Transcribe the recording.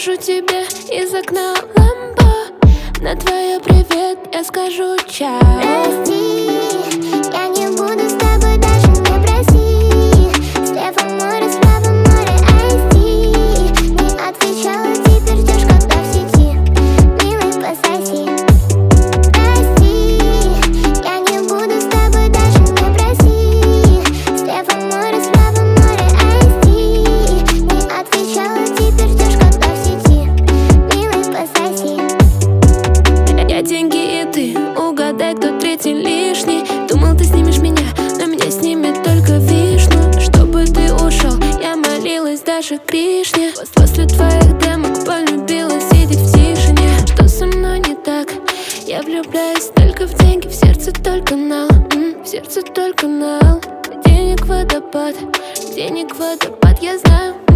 Брошу тебе из окна лампу. На твое привет я скажу чао. Прости, я не буду с тобой, даже не проси. Слева море, справа море, айсти. Не отвечала, теперь ждешь, когда в сети. Милый, пососи. Прости, я не буду с тобой, даже не проси. Слева море, справа море, айсти. Не отвечала, теперь ждешь, когда в сети. Милый, пососи. Я деньги и ты, угадай, кто третий лишний. Думал, ты снимешь меня, но меня снимет только вишну. Чтобы ты ушел, я молилась даже Кришне. После твоих демок полюбила сидеть в тишине. Что со мной не так? Я влюбляюсь только в деньги, в сердце только нал, в сердце только нал. Денег водопад, я знаю.